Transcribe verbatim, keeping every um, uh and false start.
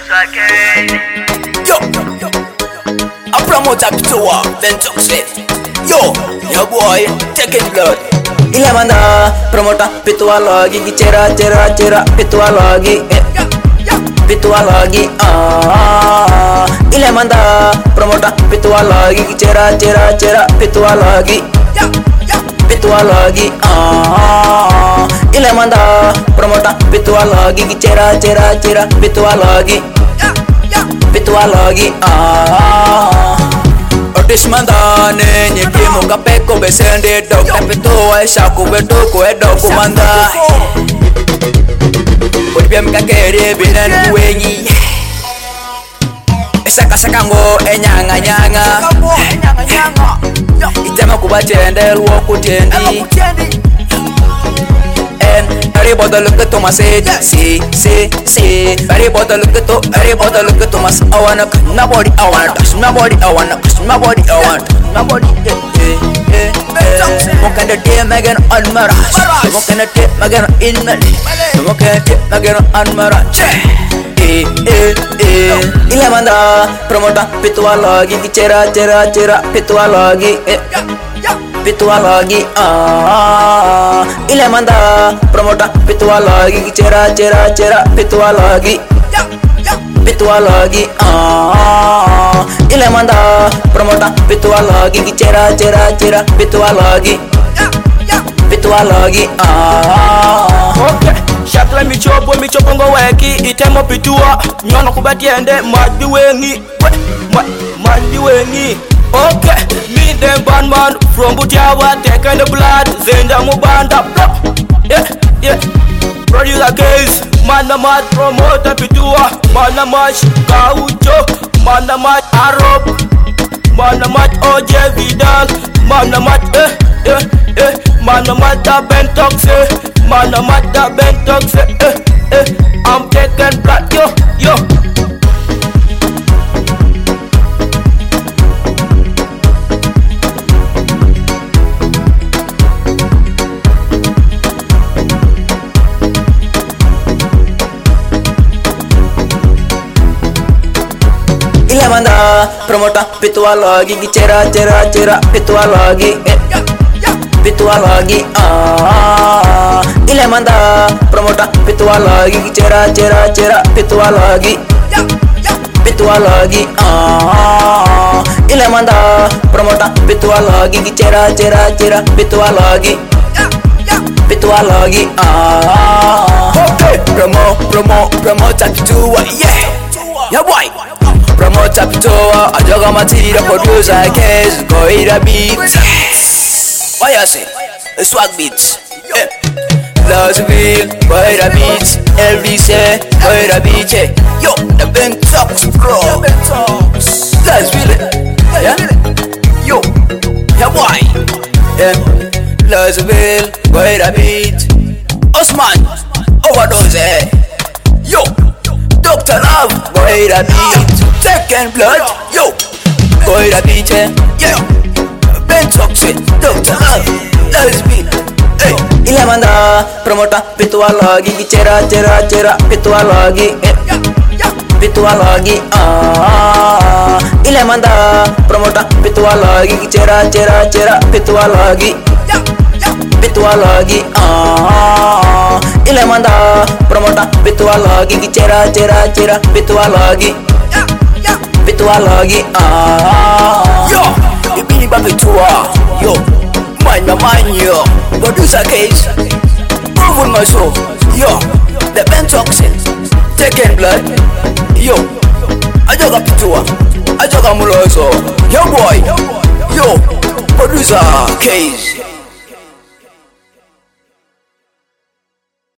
Yo, I promote a pitoa, then toxic. Yo, your boy, taking blood. Ile manda promota pitua lagi cera cera cera pitua lagi eh. Pitua lagi ah. Ile manda promota pitua lagi cera cera cera pitua lagi pitua lagi ah. Ile manda promota pitua lagi cera cera cera pitua lagi pitua lagi ah. Otis mandane nyekimo kapeko besende dog kapito e shaku betoko e dog manda Odibia mkakere binan kuwenyi Esaka saka ngo enyanga nyanga Itema kubatende luo kutendi Everybody look at Thomas, say, say, say, say. Everybody look at to, everybody look at Thomas. I wanna, nobody, I wanna touch, nobody, I wanna touch, nobody, I want, nobody. Eh, eh, eh. Mo can the day Megan on Marash, mo can the day Megan in Mali, mo can the day Megan on Marash. Eh, eh, eh. Ile manda promota pitua lagi cera cera cera pitua lagi eh. Pitua lagi ah. Ile manda promota pitua lagi cera cera cera pitua lagi pitua lagi ah. Ile manda promota pitua lagi cera cera cera pitua lagi pitua lagi ah. Okay, shakla mi chopo mi chopo ngo weki itemo pitua nyono kubatiende madi wengi madi wengi. Okay, me them bad man from Butiawa, taking the blood, Zenja Mubanda, yeah, yeah. Producer case, Mana Mat, promoter Pitua, Mana Mat, Kaucho, Mana Mat, Arab, Mana Mat, O J Vidal, Mana Mat, eh, eh, eh, Mana Mat, da Bentox, eh, Mana Mat, da Bentox, eh, eh, I'm taking blood, yo, yo. Ile manda promota pitua lagi cera cera cera pitua lagi eh. Pitua lagi ah. Ile manda promota pitua lagi cera cera cera pitua lagi pitua lagi ah. Ile manda promota pitua lagi cera cera cera pitua lagi pitua lagi ah. Okay, promo promo promoter pitua yeah. Yeah boy. Promoter Pitoa, I jog on my tea, the producer case, go eat a beat. What you say? A swag beats. Yeah. Loves Bill, go eat a beat. Every say, go eat a beat. Yo, the Ben Talks, bro. Loves Bill. Yeah. Yo, yeah boy. Yeah. Loves Bill, go eat a beat. Osman, overdose. Eh. Yo, Doctor Love, go eat a beat. Taking blood, yo, go eat a beat, yeah. Ben Toxic, Doctor Love, let's be, hey. Ile manda promota pitua lagi cera cera cera pitua lagi eh. Pitua lagi ah. Ile manda promota pitua lagi cera cera cera pitua lagi pitua lagi ah. Ile manda promota pitua lagi cera cera cera pitua lagi pitua lagi ah. Yo, you be back pitua. Yo, mind my mind yo. Producer case, proving myself. Yo, the Ben Toxic, taking blood. Yo, I just got pitua. I just got muloso. Yo boy, yo, producer case.